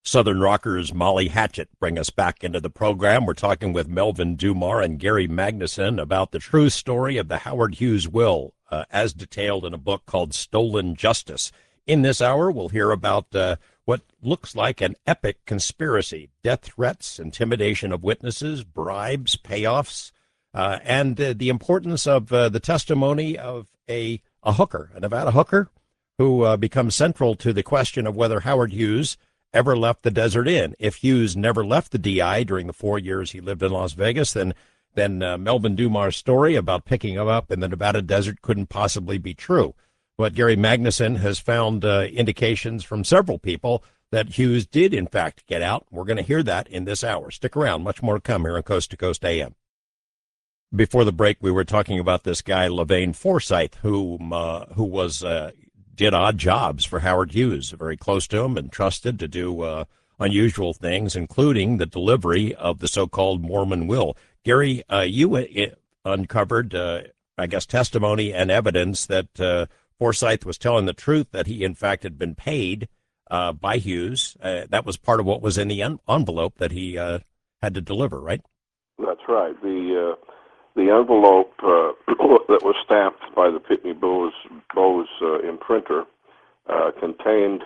Southern Rockers Molly Hatchet bring us back into the program. We're talking with Melvin Dumar and Gary Magnuson about the true story of the Howard Hughes will, as detailed in a book called Stolen Justice. In this hour, we'll hear about what looks like an epic conspiracy: death threats, intimidation of witnesses, bribes, payoffs, and the importance of the testimony of a hooker, a Nevada hooker, who becomes central to the question of whether Howard Hughes ever left the Desert Inn. If Hughes never left the DI during the 4 years he lived in Las Vegas, then Melvin Dumar's story about picking him up in the Nevada desert couldn't possibly be true. But Gary Magnuson has found indications from several people that Hughes did, in fact, get out. We're going to hear that in this hour. Stick around. Much more to come here on Coast to Coast AM. Before the break, we were talking about this guy, Levain Forsyth, who was did odd jobs for Howard Hughes, very close to him and trusted to do unusual things, including the delivery of the so-called Mormon will. Gary, you uncovered, I guess, testimony and evidence that Forsyth was telling the truth, that he, in fact, had been paid by Hughes. That was part of what was in the envelope that he had to deliver, right? That's right. The envelope that was stamped by the Pitney Bowes imprinter contained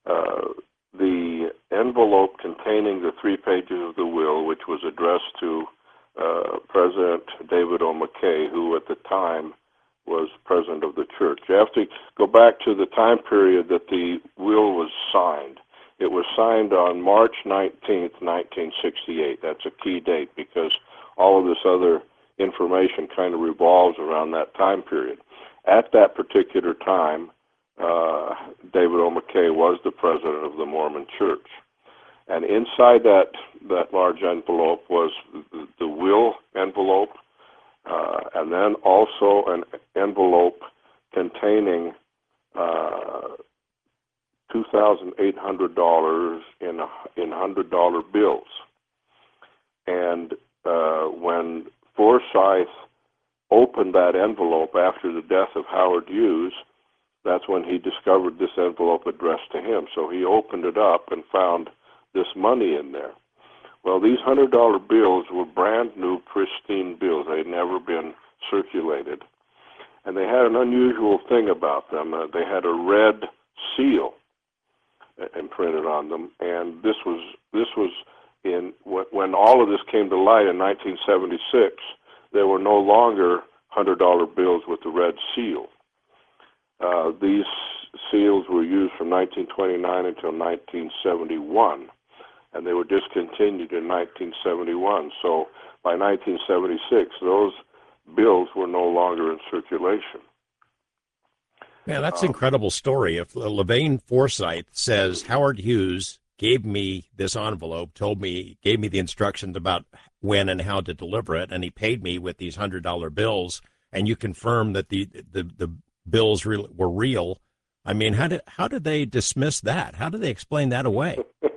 the envelope containing the 3 pages of the will, which was addressed to President David O. McKay, who at the time was president of the church. You have to go back to the time period that the will was signed. It was signed on March 19th, 1968. That's a key date because all of this other information kind of revolves around that time period. At that particular time, David O. McKay was the president of the Mormon Church. And inside that large envelope was the will envelope, and then also an envelope containing $2,800 in $100 bills. And when Forsyth opened that envelope after the death of Howard Hughes, that's when he discovered this envelope addressed to him. So he opened it up and found this money in there. Well, these $100 bills were brand new, pristine bills. They had never been circulated. And they had an unusual thing about them. They had a red seal imprinted on them. And this was when all of this came to light in 1976, there were no longer $100 bills with the red seal. These seals were used from 1929 until 1971, and they were discontinued in 1971. So by 1976, those bills were no longer in circulation. Man, that's an incredible story. If Levain Forsyth says Howard Hughes gave me this envelope, gave me the instructions about when and how to deliver it, and he paid me with these $100 bills, and you confirm that the bills were real. I mean, how did they dismiss that? How did they explain that away?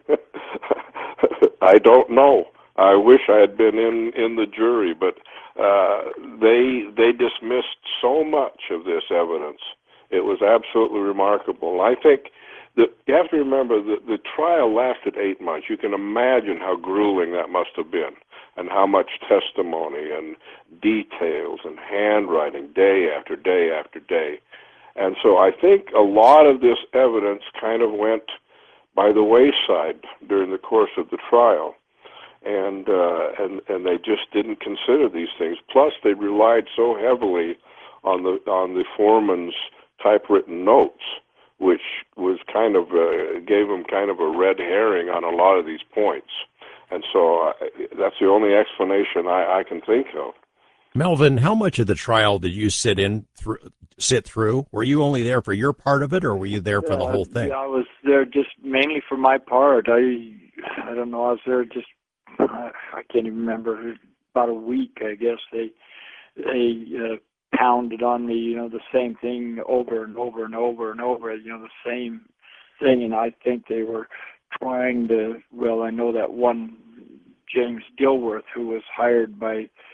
I don't know. I wish I had been in the jury, but they dismissed so much of this evidence. It was absolutely remarkable. I think that you have to remember that the trial lasted 8 months. You can imagine how grueling that must have been, and how much testimony and details and handwriting day after day after day. And so I think a lot of this evidence kind of went by the wayside during the course of the trial, and they just didn't consider these things. Plus, they relied so heavily on the foreman's typewritten notes, which was kind of gave them kind of a red herring on a lot of these points. And so that's the only explanation I can think of. Melvin, how much of the trial did you sit through? Were you only there for your part of it, or were you there for the whole thing? Yeah, I was there just mainly for my part. I don't know. I was there just I can't even remember, about a week. I guess they pounded on me, the same thing over and over and over and over. The same thing, and I think they were trying to. Well, I know that one James Dilworth, who was hired by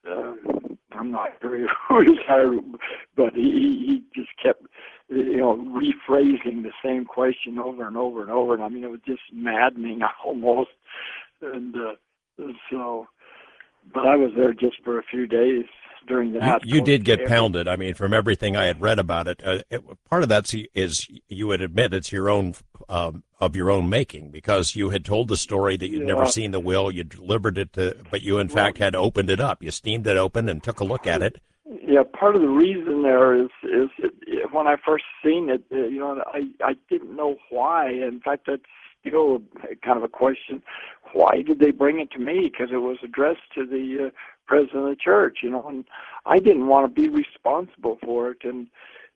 I'm not sure who was hired, but he just kept, rephrasing the same question over and over and over. And I mean, it was just maddening almost. And so, but I was there just for a few days during that. You did get pounded. I mean, from everything I had read about it, part of that is you would admit it's your own of your own making, because you had told the story that you'd never seen the will. You delivered it but you in fact had opened it up. You steamed it open and took a look at it. Yeah, part of the reason there is when I first seen it, I didn't know why. In fact, that's still kind of a question. Why did they bring it to me? Because it was addressed to the president of the church, and I didn't want to be responsible for it, and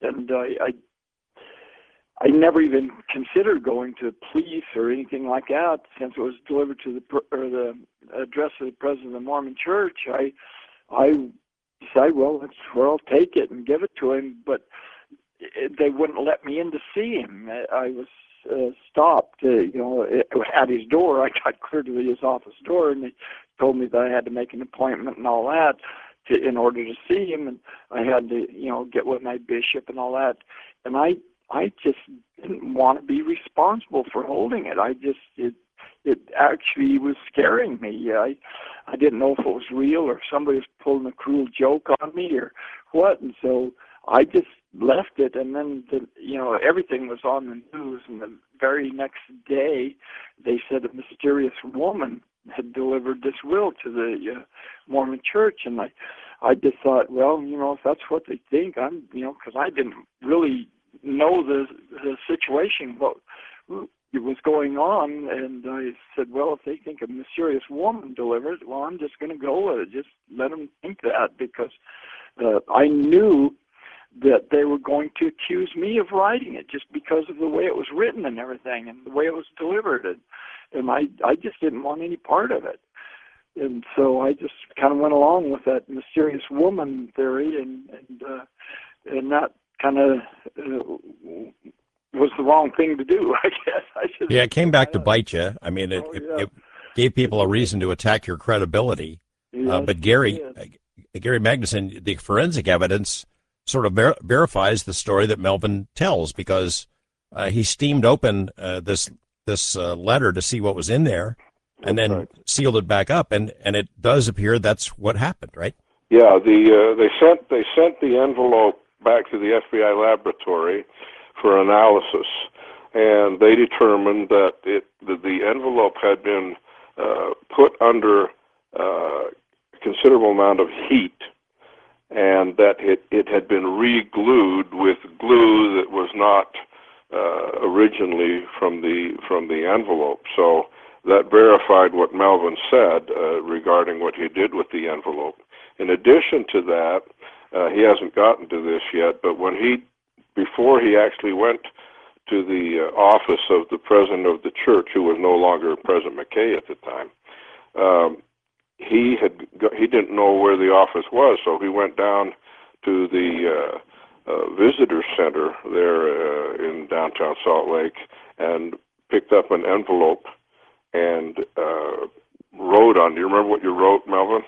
I never even considered going to police or anything like that, since it was delivered to the address of the president of the Mormon Church. I decided, well, I'll take it and give it to him, but they wouldn't let me in to see him. I was stopped, at his door. I got clear to his office door, and they told me that I had to make an appointment and all that in order to see him, and I had to, get with my bishop and all that. And I just didn't want to be responsible for holding it. It actually was scaring me. I didn't know if it was real or if somebody was pulling a cruel joke on me or what, and so I just left it. And then everything was on the news, and the very next day they said a mysterious woman had delivered this will to the Mormon Church, and I just thought, well, if that's what they think, I'm, because I didn't really know the situation, what was going on, and I said, well, if they think a mysterious woman delivered it, well, I'm just going to go with it. Just let them think that, because I knew that they were going to accuse me of writing it just because of the way it was written and everything, and the way it was delivered, and I just didn't want any part of it. And so I just kind of went along with that mysterious woman theory, and that kind of was the wrong thing to do, I guess. It came back to bite you. I mean, it gave people a reason to attack your credibility. Yes, but Gary Magnuson, the forensic evidence sort of verifies the story that Melvin tells, because he steamed open this letter to see what was in there, and then sealed it back up, and it does appear that's what happened, right? Yeah, they sent the envelope back to the FBI laboratory for analysis, and they determined that the envelope had been put under a considerable amount of heat, and that it had been re-glued with glue that was not originally from the envelope. So that verified what Melvin said regarding what he did with the envelope. In addition to that, he hasn't gotten to this yet, but before he actually went to the office of the president of the church, who was no longer President McKay at the time, he didn't know where the office was, so he went down to the visitor center there in downtown Salt Lake and picked up an envelope and wrote on. Do you remember what you wrote, Melvin?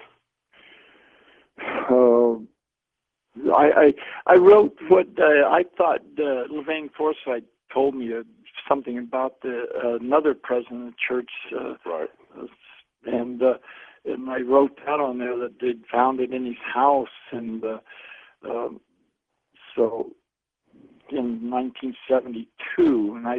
I wrote what I thought Levine Forsythe told me, something about another president of the church. Right. And I wrote that on there, that they'd found it in his house, and so in 1972, and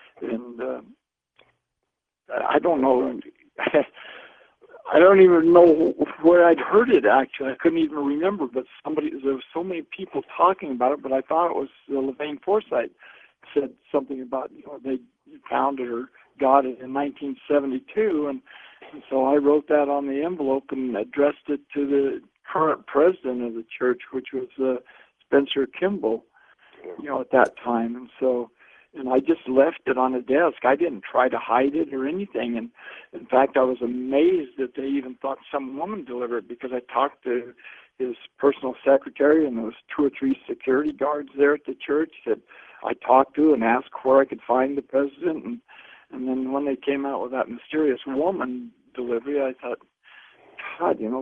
I don't know. I don't even know where I'd heard it, actually. I couldn't even remember, but there were so many people talking about it, but I thought it was Levine Forsythe said something about, they found it or got it in 1972, and so I wrote that on the envelope and addressed it to the current president of the church, which was Spencer Kimball, at that time, and I just left it on a desk. I didn't try to hide it or anything. And in fact, I was amazed that they even thought some woman delivered it, because I talked to his personal secretary, and there was 2 or 3 security guards there at the church that I talked to and asked where I could find the president. And then when they came out with that mysterious woman delivery, I thought, God,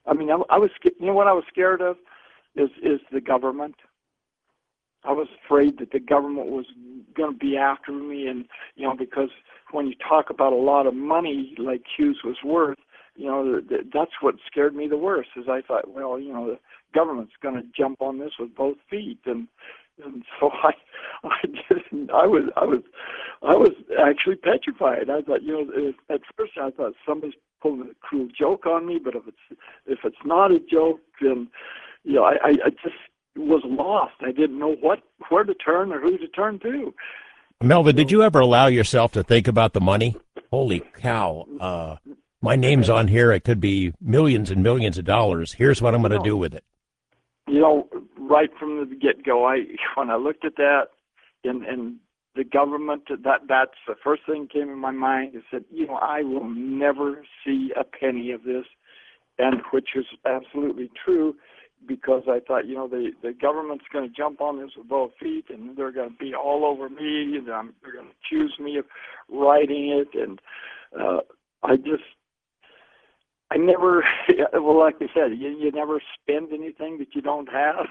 I mean, I was, you know what I was scared of is the government. I was afraid that the government was going to be after me, and because when you talk about a lot of money like Hughes was worth, that's what scared me the worst. Is I thought, well, the government's going to jump on this with both feet, and so I didn't. I was actually petrified. I thought, at first I thought somebody's pulling a cruel joke on me, but if it's not a joke, then I just was lost. I didn't know where to turn or who to turn to. Melvin, did you ever allow yourself to think about the money? Holy cow. My name's on here. It could be millions and millions of dollars. Here's what I'm going to do with it. Right from the get-go, when I looked at that and the government, that's the first thing came in my mind. I said, I will never see a penny of this, and which is absolutely true, because I thought, the government's going to jump on this with both feet, and they're going to be all over me, and they're going to accuse me of writing it, and I never, well, like I said, you never spend anything that you don't have.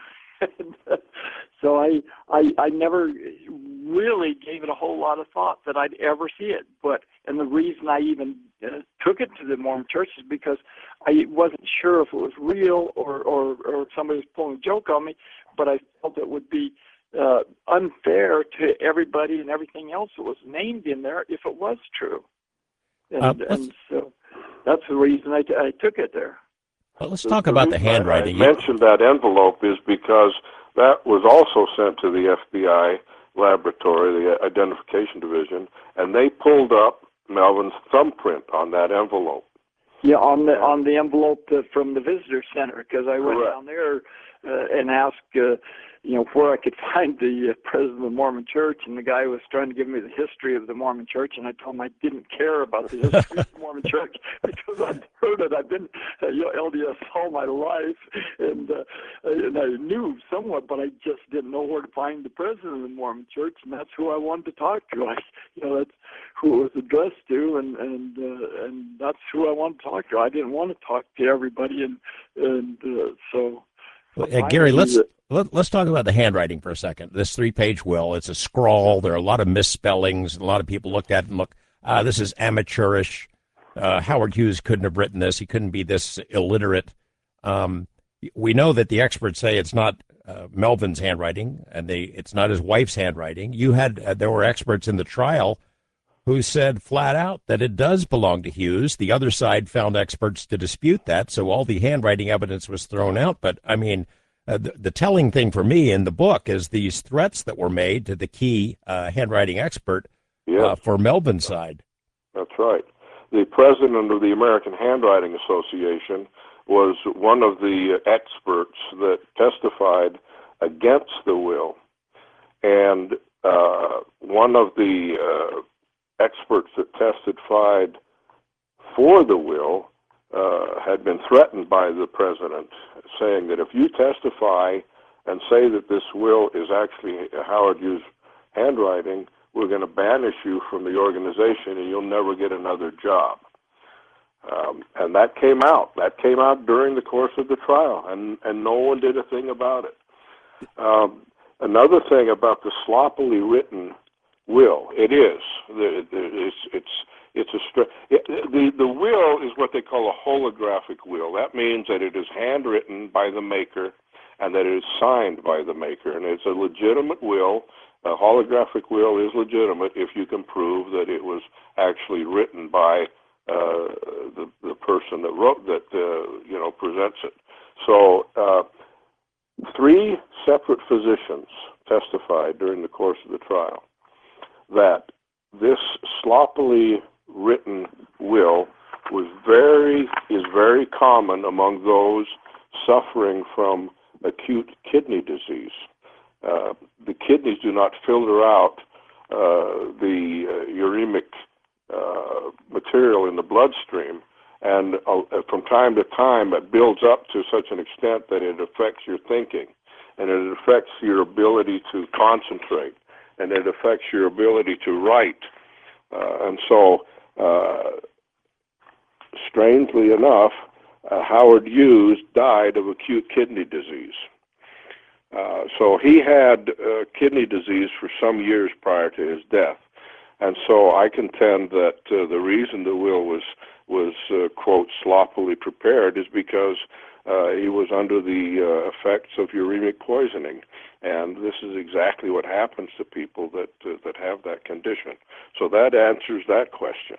So I never really gave it a whole lot of thought that I'd ever see it. And the reason I even took it to the Mormon Church is because I wasn't sure if it was real or somebody was pulling a joke on me, but I felt it would be unfair to everybody and everything else that was named in there if it was true. And so that's the reason I took it there. Well, let's talk about the handwriting. I mentioned that envelope is because that was also sent to the FBI laboratory, the identification division, and they pulled up Melvin's thumbprint on that envelope. Yeah, on the envelope from the visitor center, because I went down there and asked, where I could find the president of the Mormon Church, and the guy was trying to give me the history of the Mormon Church, and I told him I didn't care about the history of the Mormon Church because I'd heard it. I've been LDS all my life, and I knew somewhat, but I just didn't know where to find the president of the Mormon Church, and that's who I wanted to talk to. That's who it was addressed to, and that's who I wanted to talk to. I didn't want to talk to everybody, and so. Well, Gary, let's talk about the handwriting for a second. This 3-page will, it's a scrawl. There are a lot of misspellings. A lot of people looked at it and look, this is amateurish. Howard Hughes couldn't have written this. He couldn't be this illiterate. We know that the experts say it's not Melvin's handwriting, and it's not his wife's handwriting. There were experts in the trial who said flat out that it does belong to Hughes. The other side found experts to dispute that, so all the handwriting evidence was thrown out. But, I mean, the telling thing for me in the book is these threats that were made to the key handwriting expert for Melvin's side. That's right. The president of the American Handwriting Association was one of the experts that testified against the will. And one of the experts that testified for the will had been threatened by the president, saying that if you testify and say that this will is actually Howard Hughes' handwriting, we're going to banish you from the organization and you'll never get another job. And that came out. That came out during the course of the trial, and no one did a thing about it. Another thing about the sloppily written will, the will is what they call a holographic will. That means that it is handwritten by the maker and that it is signed by the maker, and it's a legitimate will. A holographic will is legitimate if you can prove that it was actually written by the person that wrote that presents it. So 3 separate physicians testified during the course of the trial that this sloppily written will is very common among those suffering from acute kidney disease. The kidneys do not filter out the uremic material in the bloodstream, and from time to time it builds up to such an extent that it affects your thinking, and it affects your ability to concentrate, and it affects your ability to write. And so, strangely enough, Howard Hughes died of acute kidney disease. So he had kidney disease for some years prior to his death. And so I contend that the reason the will was quote, sloppily prepared is because he was under the effects of uremic poisoning. And this is exactly what happens to people that have that condition. So that answers that question.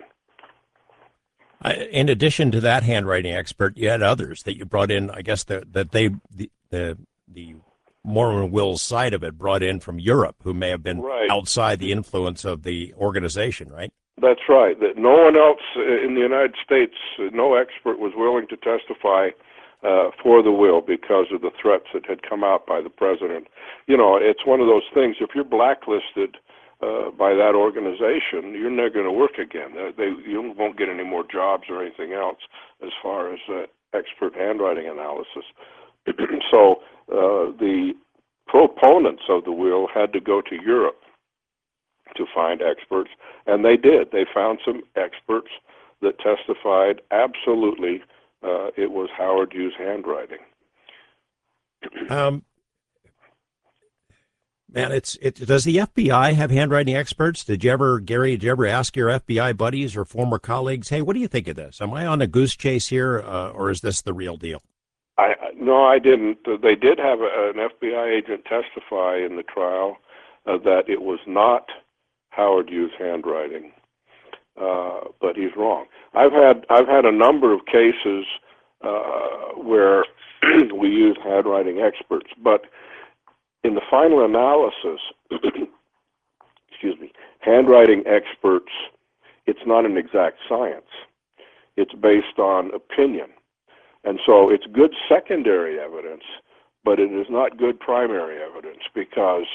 In addition to that handwriting expert, you had others that you brought in. I guess the Mormon Will's side of it brought in from Europe, who may have been outside the influence of the organization, right? That's right. That no one else in the United States, no expert was willing to testify for the will because of the threats that had come out by the president. You know, it's one of those things. If you're blacklisted by that organization, you're never going to work again. You won't get any more jobs or anything else as far as expert handwriting analysis. So the proponents of the will had to go to Europe to find experts, and they did. They found some experts that testified absolutely it was Howard Hughes' handwriting. Man, does the FBI have handwriting experts? Gary, did you ever ask your FBI buddies or former colleagues, hey, what do you think of this? Am I on a goose chase here, or is this the real deal? No, I didn't. They did have an FBI agent testify in the trial that it was not Howard Hughes' handwriting, but he's wrong. I've had a number of cases where we used handwriting experts, but in the final analysis, handwriting experts, it's not an exact science. It's based on opinion. And so it's good secondary evidence, but it is not good primary evidence because,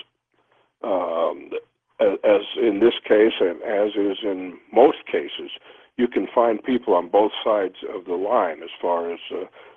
as in this case and as is in most cases, you can find people on both sides of the line as far as,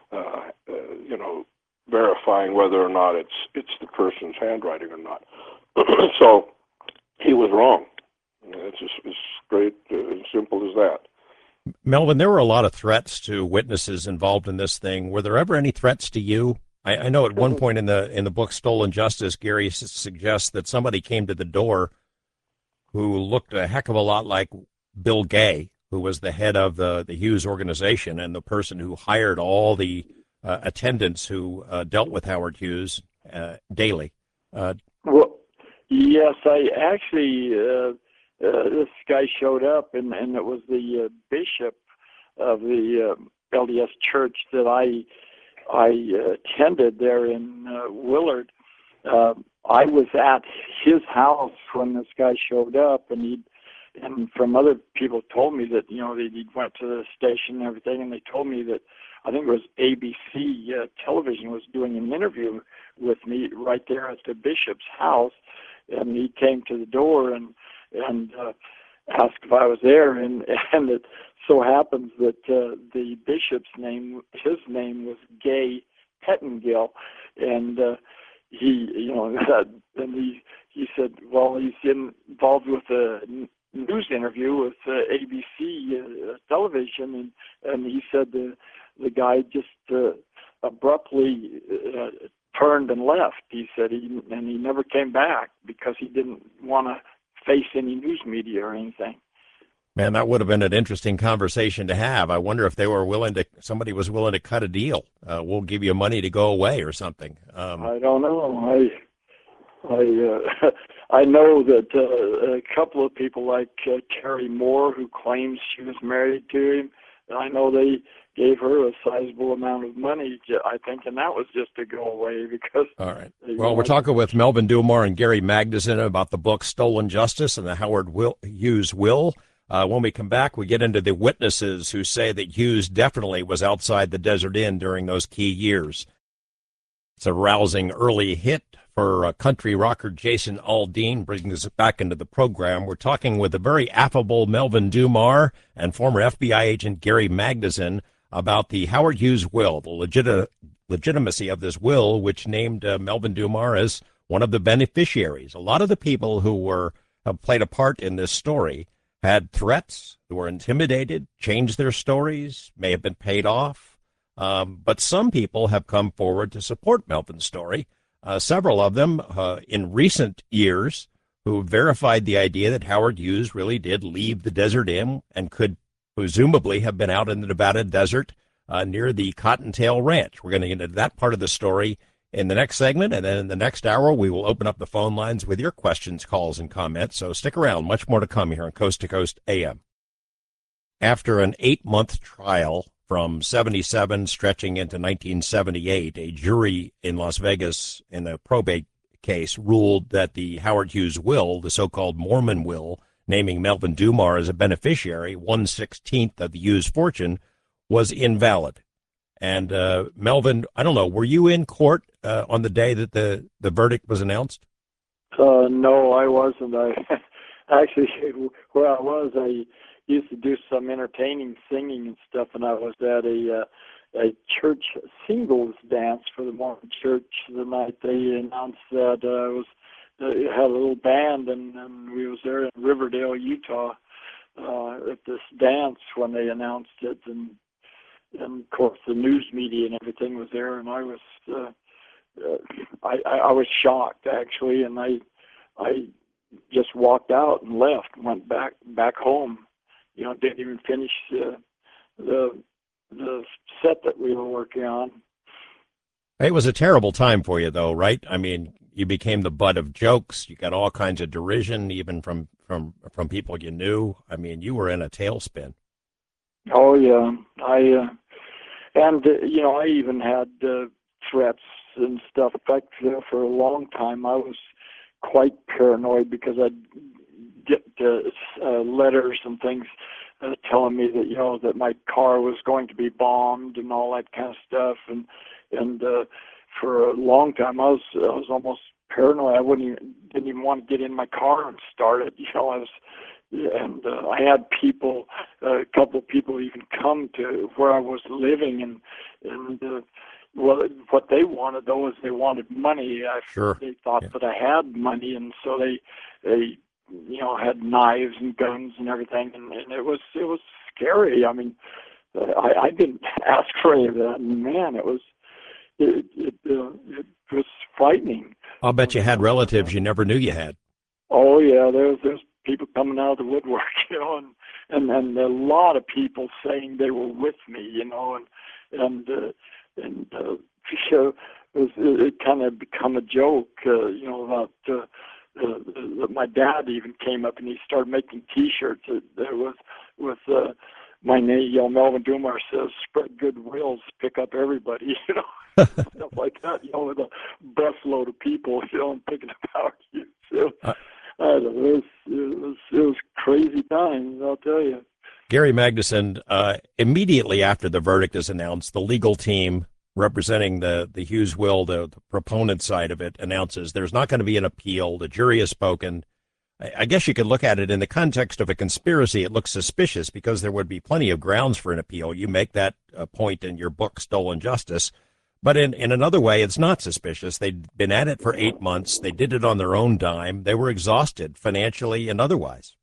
verifying whether or not it's the person's handwriting or not. So he was wrong. It's just as straight and simple as that. Melvin, there were a lot of threats to witnesses involved in this thing. Were there ever any threats to you? I know at one point in the book Stolen Justice, Gary suggests that somebody came to the door who looked a heck of a lot like Bill Gay, who was the head of the Hughes organization and the person who hired all the attendants who dealt with Howard Hughes daily. Well, yes, I actually, this guy showed up, and it was the bishop of the LDS church that I attended there in Willard. I was at his house when this guy showed up, and from other people told me that, they went to the station and everything, and they told me that I think it was ABC television was doing an interview with me right there at the bishop's house, and he came to the door and asked if I was there, and it so happens that the bishop's name, his name was Gay Pettengill, and he said, well, he's involved with a news interview with ABC television, and he said the guy just abruptly turned and left. He said he never came back because he didn't want to face any news media or anything. Man, that would have been an interesting conversation to have. I wonder if somebody was willing to cut a deal. We'll give you money to go away or something. I don't know. I know that a couple of people like Terry Moore, who claims she was married to him, I know they gave her a sizable amount of money, I think, and that was just to go away because... All right. Well, we're talking with Melvin Dumar and Gary Magnuson about the book Stolen Justice and the Howard Hughes Will. When we come back, we get into the witnesses who say that Hughes definitely was outside the Desert Inn during those key years. It's a rousing early hit for country rocker Jason Aldean, bringing us back into the program. We're talking with the very affable Melvin Dumar and former FBI agent Gary Magnuson about the Howard Hughes will, the legitimacy of this will, which named Melvin Dumar as one of the beneficiaries. A lot of the people who have played a part in this story had threats, were intimidated, changed their stories, may have been paid off. But some people have come forward to support Melvin's story. Several of them in recent years who verified the idea that Howard Hughes really did leave the Desert Inn and could presumably have been out in the Nevada desert near the Cottontail Ranch. We're going to get into that part of the story in the next segment, and then in the next hour, we will open up the phone lines with your questions, calls, and comments. So stick around. Much more to come here on Coast to Coast AM. After an 8-month trial from 77 stretching into 1978, a jury in Las Vegas in a probate case ruled that the Howard Hughes will, the so-called Mormon will, naming Melvin Dumar as a beneficiary, 1/16 of the Hughes fortune, was invalid. And Melvin, I don't know, were you in court on the day that the verdict was announced? No, I wasn't. I actually, where I was, I used to do some entertaining singing and stuff, and I was at a church singles dance for the Mormon Church the night they announced that it had a little band, and we was there in Riverdale, Utah, at this dance when they announced it, and of course the news media and everything was there, and I was shocked actually, and I just walked out and left, and went back home. You know, didn't even finish the set that we were working on. It was a terrible time for you, though, right? I mean, you became the butt of jokes. You got all kinds of derision, even from people you knew. I mean, you were in a tailspin. Oh yeah, I even had threats and stuff. In fact, for a long time, I was quite paranoid because I'd get letters and things telling me that that my car was going to be bombed and all that kind of stuff, and for a long time I was almost paranoid. I didn't even want to get in my car and start it. I had people, a couple of people even come to where I was living, and well, what they wanted though is they wanted money. Sure. They thought that I had money, and so they had knives and guns and everything, and it was scary. I mean, I didn't ask for any of that, and man, it was frightening. I'll bet you had relatives you never knew you had. Oh yeah, there's people coming out of the woodwork, and a lot of people saying they were with me, and so it kind of become a joke, about. My dad even came up and he started making T-shirts with my name, Melvin Dumar says, "Spread good wills, pick up everybody," stuff like that, with a busload of people, and picking up Howard Hughes. I don't know, it was crazy times, I'll tell you. Gary Magnuson, immediately after the verdict is announced, the legal team representing the Hughes will, the proponent side of it, announces there's not going to be an appeal. The jury has spoken. I guess you could look at it in the context of a conspiracy. It looks suspicious because there would be plenty of grounds for an appeal. You make that point in your book, Stolen Justice. But in another way, it's not suspicious. They'd been at it for 8 months. They did it on their own dime. They were exhausted financially and otherwise.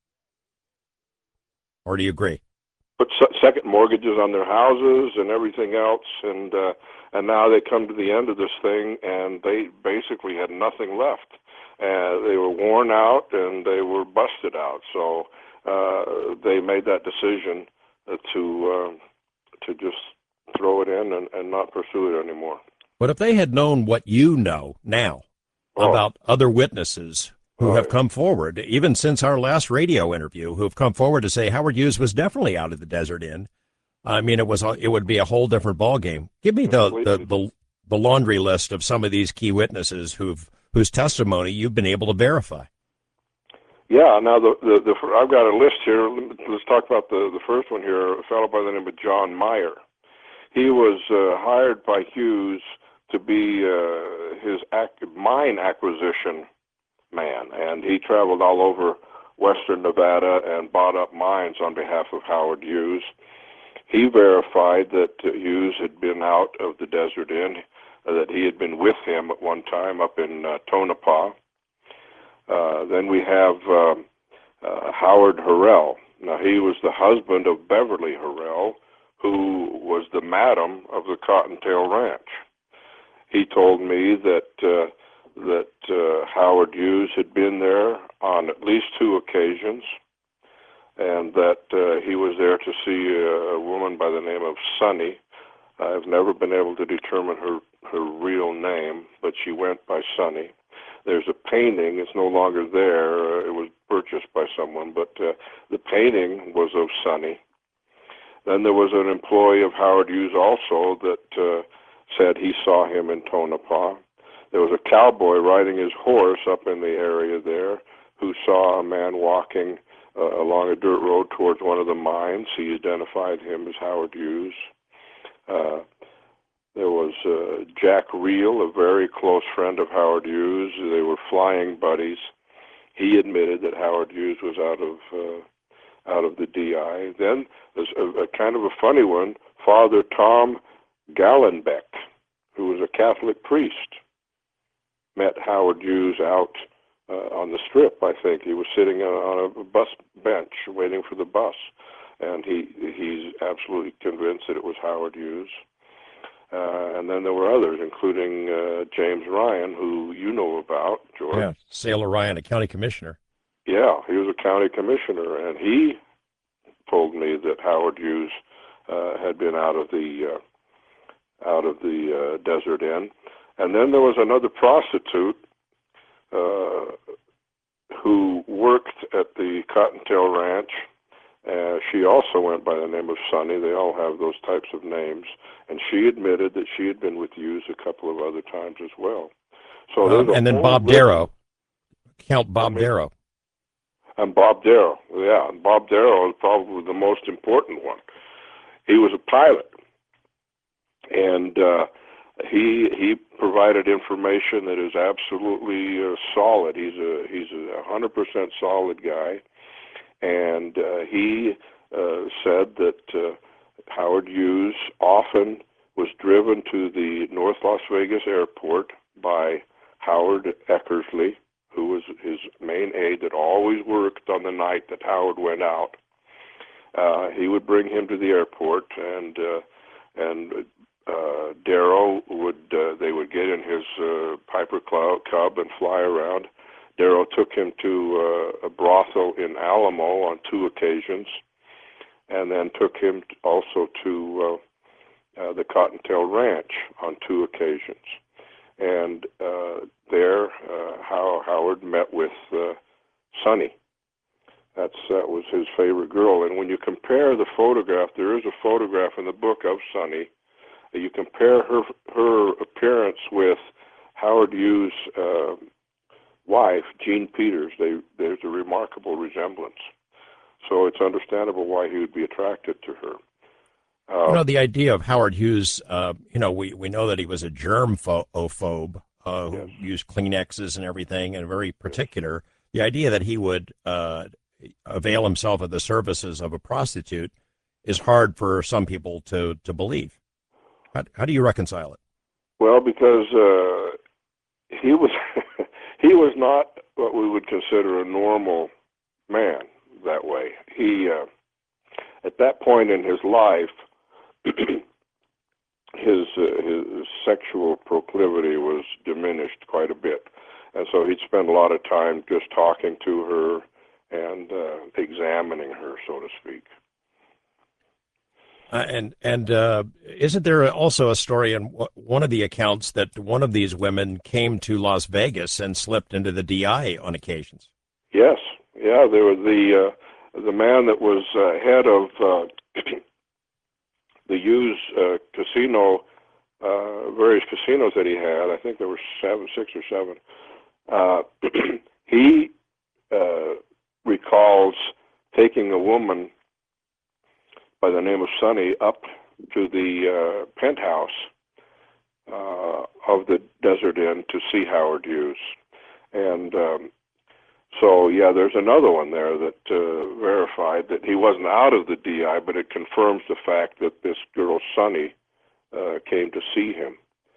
Or do you agree? Put second mortgages on their houses and everything else, and now they come to the end of this thing, and they basically had nothing left. They were worn out, and they were busted out. So they made that decision to just throw it in and not pursue it anymore. But if they had known what you know now about other witnesses who have come forward, even since our last radio interview, who have come forward to say Howard Hughes was definitely out of the Desert Inn, I mean, it would be a whole different ballgame. Give me the laundry list of some of these key witnesses whose testimony you've been able to verify. Yeah, now I've got a list here. Let's talk about the first one here, a fellow by the name of John Meyer. He was hired by Hughes to be his mine acquisition man, and he traveled all over western Nevada and bought up mines on behalf of Howard Hughes. He verified that Hughes had been out of the Desert Inn, that he had been with him at one time up in Tonopah. Then we have Howard Harrell. Now, he was the husband of Beverly Harrell, who was the madam of the Cottontail Ranch. He told me that Howard Hughes had been there on at least 2 occasions, and that he was there to see a woman by the name of Sunny. I've never been able to determine her real name, but she went by Sunny. There's a painting. It's no longer there. It was purchased by someone, but the painting was of Sunny. Then there was an employee of Howard Hughes also that said he saw him in Tonopah. There was a cowboy riding his horse up in the area there who saw a man walking along a dirt road towards one of the mines. He identified him as Howard Hughes. There was Jack Reel, a very close friend of Howard Hughes. They were flying buddies. He admitted that Howard Hughes was out of the DI. Then there's a kind of a funny one, Father Tom Gallenbeck, who was a Catholic priest, met Howard Hughes out on the Strip, I think. He was sitting on a bus bench waiting for the bus, and he's absolutely convinced that it was Howard Hughes. And then there were others, including James Ryan, who you know about, George. Yeah, Sailor Ryan, a county commissioner. Yeah, he was a county commissioner, and he told me that Howard Hughes had been out of the Desert Inn. And then there was another prostitute who worked at the Cottontail Ranch. She also went by the name of Sunny. They all have those types of names. And she admitted that she had been with Hughes a couple of other times as well. So and then Bob Darrow, Count Bob Darrow. And Bob Darrow, yeah. And Bob Darrow is probably the most important one. He was a pilot. And he provided information that is absolutely solid. He's a 100% solid guy. And he said that Howard Hughes often was driven to the North Las Vegas airport by Howard Eckersley, who was his main aide that always worked on the night that Howard went out. He would bring him to the airport, and Darrow they would get in his Piper Cub and fly around. Darrow took him to a brothel in Alamo on 2 occasions, and then took him also to the Cottontail Ranch on 2 occasions. And there, Howard met with Sunny. That was his favorite girl. And when you compare the photograph, there is a photograph in the book of Sunny. You compare her appearance with Howard Hughes' wife, Jean Peters. There's a remarkable resemblance. So it's understandable why he would be attracted to her. The idea of Howard Hughes, we know that he was a germphobe who used Kleenexes and everything, and very particular. The idea that he would avail himself of the services of a prostitute is hard for some people to believe. How do you reconcile it? Well, because he was he was not what we would consider a normal man that way. He at that point in his life, his sexual proclivity was diminished quite a bit, and so he'd spend a lot of time just talking to her and examining her, so to speak. And isn't there also a story in one of the accounts that one of these women came to Las Vegas and slipped into the DI on occasions? Yes, yeah. There was the man that was head of the Hughes casino, various casinos that he had. I think there were 6 or 7. He recalls taking a woman by the name of Sunny up to the penthouse of the Desert Inn to see Howard Hughes. And so, yeah, there's another one there that verified that he wasn't out of the DI, but it confirms the fact that this girl, Sunny, came to see him.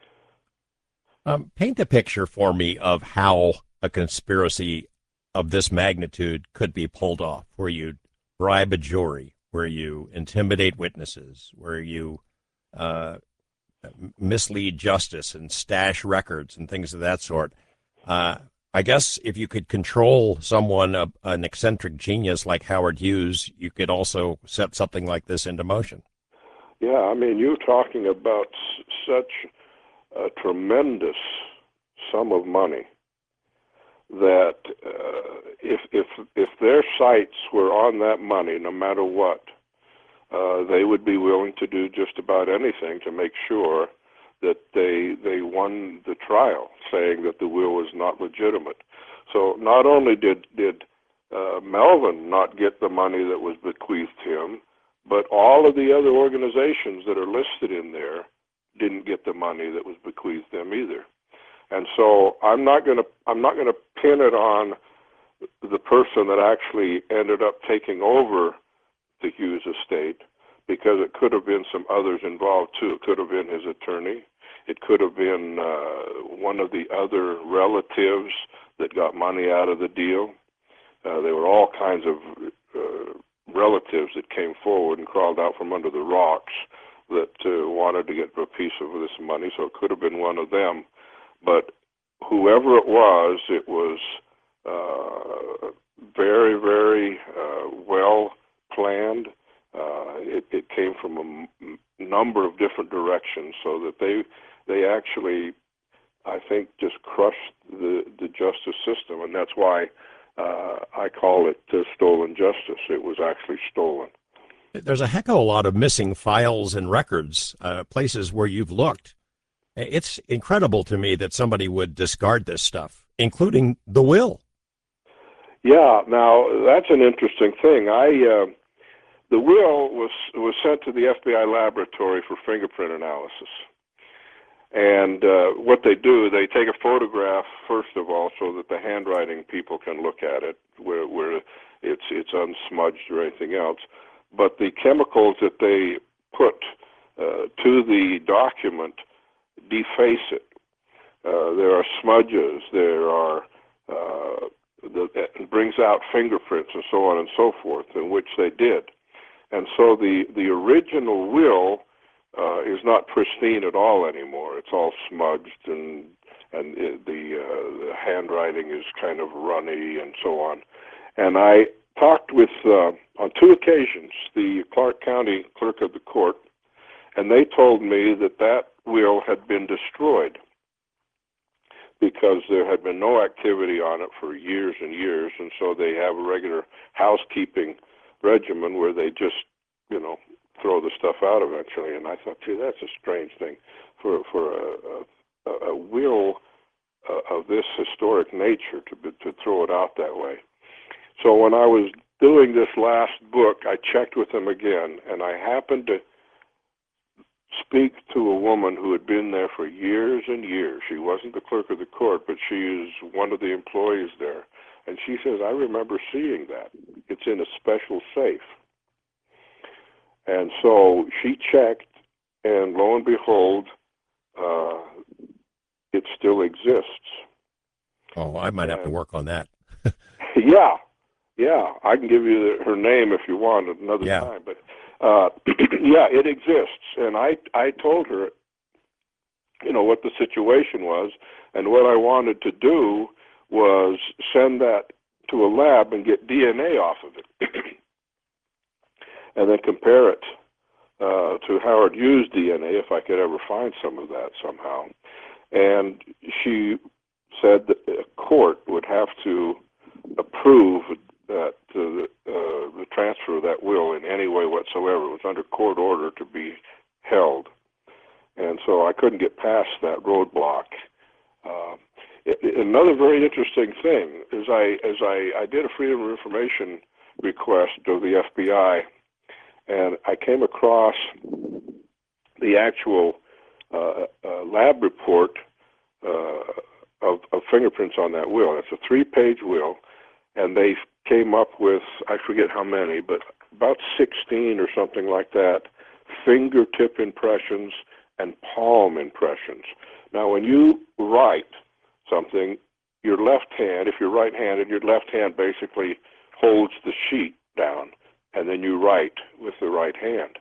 Paint the picture for me of how a conspiracy of this magnitude could be pulled off, where you bribe a jury, where you intimidate witnesses, where you uh, mislead justice and stash records and things of that sort. I guess if you could control someone, an eccentric genius like Howard Hughes, you could also set something like this into motion. Yeah, I mean, you're talking about such a tremendous sum of money that if their sights were on that money, no matter what, they would be willing to do just about anything to make sure that they won the trial, saying that the will was not legitimate. So not only did Melvin not get the money that was bequeathed him, but all of the other organizations that are listed in there didn't get the money that was bequeathed them either. And so I'm not going to pin it on the person that actually ended up taking over the Hughes estate, because it could have been some others involved too. It could have been his attorney. It could have been one of the other relatives that got money out of the deal. There were all kinds of relatives that came forward and crawled out from under the rocks that wanted to get a piece of this money, so it could have been one of them. But whoever it was very, very well planned. It came from a number of different directions, so that they actually, I think, just crushed the justice system, and that's why I call it stolen justice. It was actually stolen. There's a heck of a lot of missing files and records, places where you've looked. It's incredible to me that somebody would discard this stuff, including the will. Yeah, now that's an interesting thing. The will was sent to the FBI laboratory for fingerprint analysis. And what they do, they take a photograph, first of all, so that the handwriting people can look at it, where it's unsmudged or anything else. But the chemicals that they put to the document deface it. There are smudges, there are it brings out fingerprints and so on and so forth, in which they did. And so the original will is not pristine at all anymore. It's all smudged, and the handwriting is kind of runny and so on. And I talked with, on 2 occasions, the Clark County clerk of the court, and they told me that will had been destroyed because there had been no activity on it for years and years, and so they have a regular housekeeping regimen where they just, throw the stuff out eventually. And I thought, gee, that's a strange thing for a will of this historic nature to throw it out that way. So when I was doing this last book, I checked with them again, and I happened to speak to a woman who had been there for years and years. She wasn't the clerk of the court, but she is one of the employees there. And she says, I remember seeing that. It's in a special safe. And so she checked, and lo and behold, it still exists. Oh, I might have to work on that. Yeah, I can give you her name if you want another time. But yeah, it exists. And I told her, what the situation was, and what I wanted to do was send that to a lab and get DNA off of it, and then compare it to Howard Hughes' DNA, if I could ever find some of that somehow. And she said that a court would have to approve that the transfer of that will in any way whatsoever. It was under court order to be held. And so I couldn't get past that roadblock. Another very interesting thing is I did a Freedom of Information request of the FBI, and I came across the actual lab report of fingerprints on that will. It's a 3-page will, and they came up with, I forget how many, but about 16 or something like that, fingertip impressions and palm impressions. Now, when you write something, your left hand, if you're right-handed, your left hand basically holds the sheet down, and then you write with the right hand.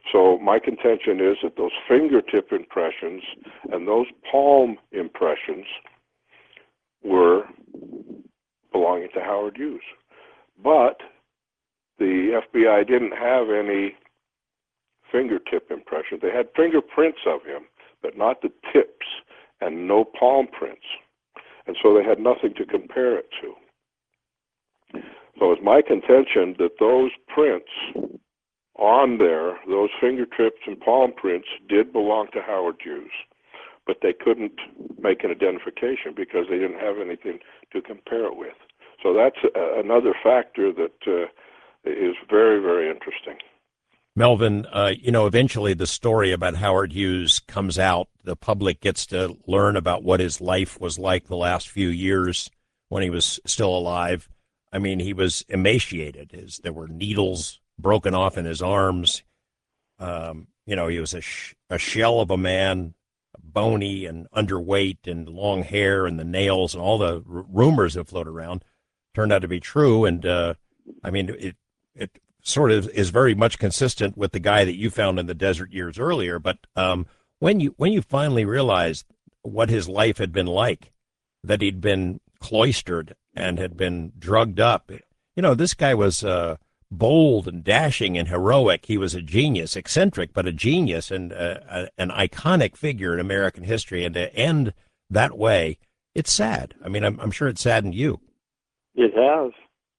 So my contention is that those fingertip impressions and those palm impressions were belonging to Howard Hughes. But the FBI didn't have any fingertip impressions. They had fingerprints of him, but not the tips, and no palm prints. And so they had nothing to compare it to. So it's my contention that those prints on there, those fingertips and palm prints, did belong to Howard Hughes, but they couldn't make an identification because they didn't have anything to compare it with. So that's another factor that is very, very interesting. Melvin, eventually the story about Howard Hughes comes out. The public gets to learn about what his life was like the last few years when he was still alive. I mean, he was emaciated. There were needles broken off in his arms. He was a shell of a man, bony and underweight and long hair, and the nails and all the rumors that float around turned out to be true. And it sort of is very much consistent with the guy that you found in the desert years earlier. But when you finally realized what his life had been like, that he'd been cloistered and had been drugged up, this guy was bold and dashing and heroic. He was a genius, eccentric, but a genius and an iconic figure in American history. And to end that way, it's sad. I mean, I'm sure it saddened you. It has.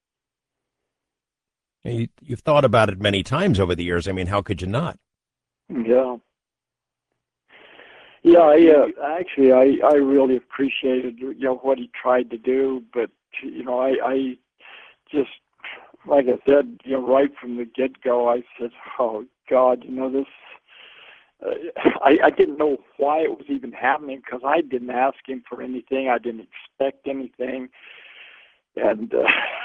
You've thought about it many times over the years. I mean, how could you not? Yeah. Yeah, I really appreciated, what he tried to do, but, I just, like I said, right from the get-go, I said, oh, God, this, I didn't know why it was even happening because I didn't ask him for anything. I didn't expect anything. And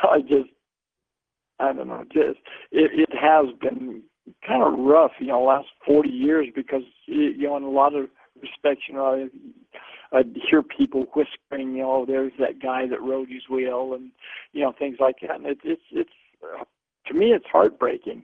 I don't know, it has been kind of rough, last 40 years because, in a lot of respects, I'd hear people whispering, there's that guy that rode his wheel and, things like that. And it's to me, it's heartbreaking,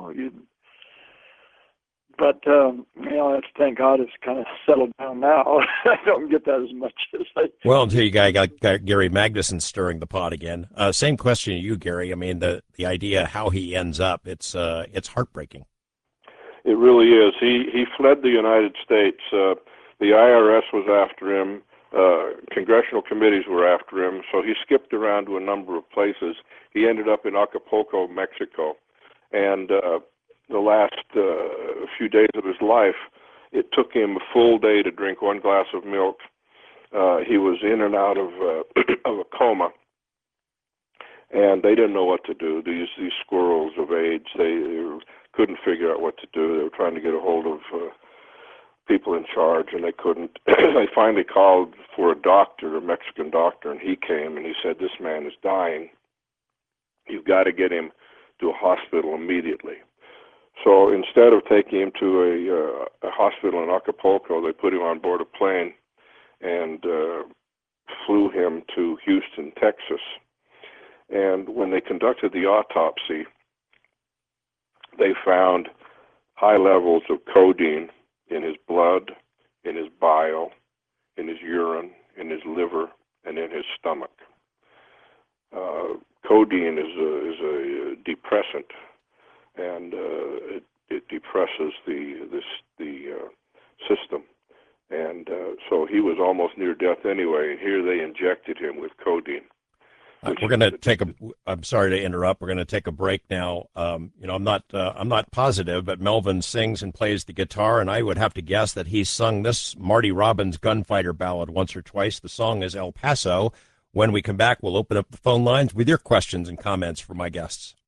But, thank God it's kind of settled down now. I don't get that as much as Well, until you got Gary Magnuson stirring the pot again. Same question to you, Gary. I mean, the idea how he ends up, it's heartbreaking. It really is. He fled the United States. The IRS was after him. Congressional committees were after him. So he skipped around to a number of places. He ended up in Acapulco, Mexico. And the last few days of his life, it took him a full day to drink one glass of milk. He was in and out of a coma, and they didn't know what to do. These squirrels of age, they couldn't figure out what to do. They were trying to get a hold of people in charge, and they couldn't. They finally called for a doctor, a Mexican doctor, and he came, and he said, "This man is dying. You've got to get him to a hospital immediately." So instead of taking him to a hospital in Acapulco, they put him on board a plane and flew him to Houston, Texas. And when they conducted the autopsy, they found high levels of codeine in his blood, in his bile, in his urine, in his liver, and in his stomach. Codeine is a depressant, and it depresses the system. And so he was almost near death anyway, and here they injected him with codeine. We're going to I'm sorry to interrupt. We're going to take a break now. I'm not positive, but Melvin sings and plays the guitar, and I would have to guess that he's sung this Marty Robbins gunfighter ballad once or twice. The song is El Paso. When we come back, we'll open up the phone lines with your questions and comments for my guests.